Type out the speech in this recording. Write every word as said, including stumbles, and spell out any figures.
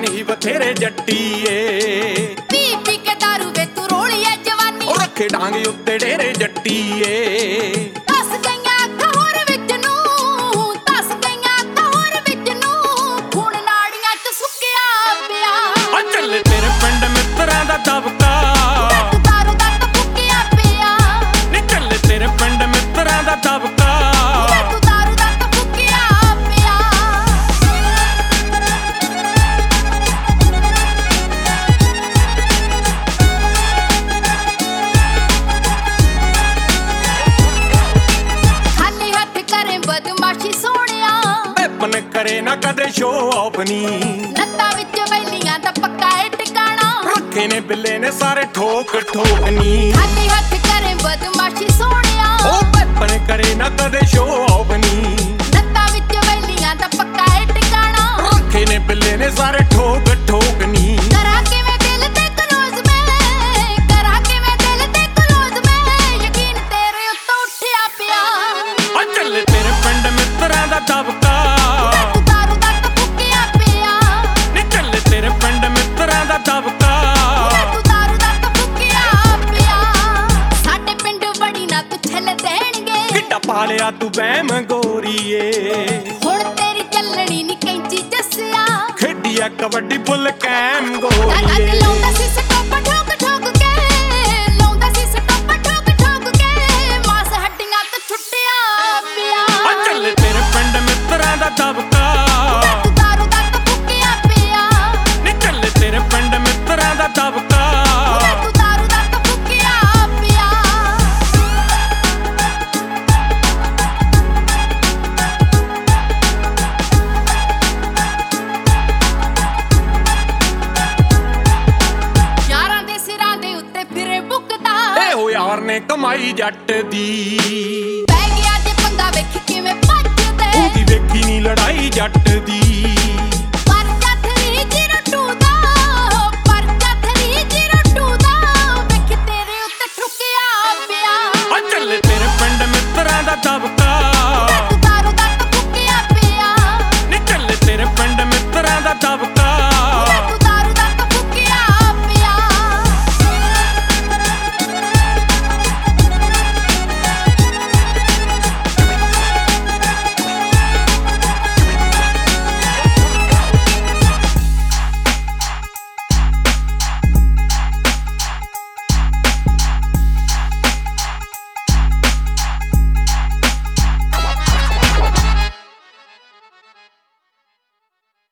ਨੀ ਬਥੇਰੇ ਜੱਟੀ ਏ। ਪੀ ਪੀ ਕੇ ਦਾਰੂ ਵੇ ਤੂੰ ਰੋਲੀ ਐ ਜਵਾਨੀ, ਉਹ ਰੱਖੇ ਡਾਂਗੇ ਉੱਤੇ ਡੇਰੇ ਜੱਟੀ ਏ। ਦੱਸ ਗਈਆਂ ਅੱਖਾਂ ਹੋਰ ਵਿੱਚ ਨੂੰ, ਦੱਸ ਗਈਆਂ ਅੱਖਾਂ ਹੋਰ ਵਿੱਚ ਨੂੰ, ਖੂਨ ਨਾੜੀਆਂ ਚ ਸੁੱਕਿਆ ਪਿਆ। ਆ ਚੱਲੇ ਤੇਰੇ ਪਿੰਡ ਮਿੱਤਰਾਂ ਦਾ ਦਬਕਾ, ਤੂੰ ਦਾਰੂ ਦਾ ਤਾਂ ਫੁੱਕਿਆ ਪਿਆ। ਨੀ ਚੱਲੇ ਤੇਰੇ ਪਿੰਡ ਮਿੱਤਰਾਂ ਦਾ ਦਬਕਾ। ਤੂੰ ਦਾਰੂ ਦਾ ਤਾਂ ਫੁੱਕਿਆ ਪਿਆ। ਖਾਲੀ ਹੱਥ ਕਰੇ ਬਦਮਾਸ਼ੀ ਸੋਹਣਿਆ, ਐਪਨ ਕਰੇ ਨਾ ਕਦੇ ਸ਼ੋ ਆਫ ਨੀ, ਲੱਤਾਂ ਵਿੱਚ ਵੈਲੀਆਂ ਦਾ ਪੱਕਾ ਏ ਟਿਕਾਣਾ। ਰੱਖੇ ਨੇ ਬਿੱਲੇ ਨੇ ਸਾਰੇ ਠੋਕ ਠੋਕ ਨੀ। ਖਾਲੀ ਹੱਥ ਕਰੇ ਬਦਮਾਸ਼ੀ ਸੋਹਣਿਆ, ਉਹ ਐਪਨ ਕਰੇ ਨਾ ਕਦੇ ਸ਼ੋ ਆਫ ਨੀ, ਲੱਤਾਂ ਵਿੱਚ ਵੈਲੀਆਂ ਦਾ ਪੱਕਾ ਏ ਟਿਕਾਣਾ। ਰੱਖੇ ਨੇ ਬਿੱਲੇ ਨੇ ਸਾਰੇ ਠੋਕ ਠੋਕ ਨੀ। ਕਰਾਂ ਕਿਵੇਂ ਦਿਲ ਤੇ ਕਲੋਜ਼ ਮੈਂ, ਕਰਾਂ ਕਿਵੇਂ ਦਿਲ ਤੇ ਕਲੋਜ਼ ਮੈਂ, ਯਕੀਨ ਤੇਰੇ ਉੱਤੋਂ ਉੱਠਿਆ ਪਿਆ। ਆ ਚੱਲੇ ਤੇਰੇ ਪਿੰਡ ਮਿੱਤਰਾਂ ਦਾ ਦਬਕਾ, ਤੂੰ ਦਾਰੂ ਦਾ ਤਾਂ ਫੁੱਕਿਆ ਪਿਆ। ਨੀ ਚੱਲੇ ਤੇਰੇ ਪਿੰਡ ਮਿੱਤਰਾਂ ਦਾ ਦਬਕਾ। ਤੂੰ ਦਾਰੂ ਦਾ ਤਾਂ ਫੁੱਕਿਆ ਪਿਆ। ਸਾਡੇ ਪਿੰਡ ਬੜੀ ਨਾ ਤੂੰ ਛੱਲ ਦੇਣਗੇ, ਕਿੱਡਾ ਪਾਲਿਆ ਤੂੰ ਬਹਿਮ ਗੋਰੀਏ। ਹੁਣ ਤੇਰੀ ਚੱਲਣੀ ਨੀ ਕੈਂਚੀ ਜੱਸਿਆ। ਖੇਡੀ ਆ ਕਬੱਡੀ ਫੁੱਲ ਕੈਮ ਤਾਂ ਗੋਰੀਏ। ਲਾਉਂਦਾ ਸੀ ਸਟੋਪ ਠੋਕ ਠੋਕ ਕੇ, ਲਾਉਂਦਾ ਸੀ ਸਟੋਪ ਠੋਕ ਠੋਕ ਕੇ, ਮਾਸ ਹੱਡੀਆਂ ਤੋਂ ਛੁੱਟਿਆ ਪਿਆ। ਆ ਚੱਲੇ ਤੇਰੇ ਪਿੰਡ ਮਿੱਤਰਾਂ ਦਾ ਦਬਕਾ, ਤੂੰ ਦਾਰੂ ਦਾ ਤਾਂ ਫੁੱਕਿਆ ਪਿਆ। ਨੀ ਚੱਲੇ ਤੇਰੇ ਪਿੰਡ ਮਿੱਤਰਾਂ ਦਾ ਦਬਕਾ। ਤੂੰ ਦਾਰੂ ਦਾ ਤਾਂ ਫੁੱਕਿਆ ਪਿਆ। ਯਾਰਾਂ ਦੇ ਸਿਰਾਂ ਦੇ ਉੱਤੇ ਫਿਰੇ ਬੁੱਕਦਾ, ਇਹੋ ਯਾਰ ਨੇ ਕਮਾਈ ਜੱਟ ਦੀ, ਪੈ ਗਿਆ ਜੇ ਪੰਗਾ ਵੇਖ ਕਿਵੇਂ ਭੱਜਦੇ। ਉਹਦੀ ਵੇਖੀ ਨੀ ਲੜਾਈ ਜੱਟ ਦੀ।